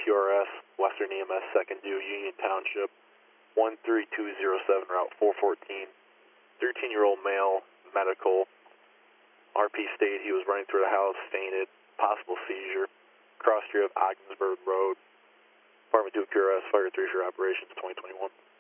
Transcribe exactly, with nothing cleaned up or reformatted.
Q R S, Western E M S second due, Union Township, one three two zero seven, route four fourteen. thirteen-year-old male, medical. R P state he was running through the house, fainted, possible seizure. Cross street of Ogdensburg Road. Department two Q R S, Fire three for operations, twenty twenty-one.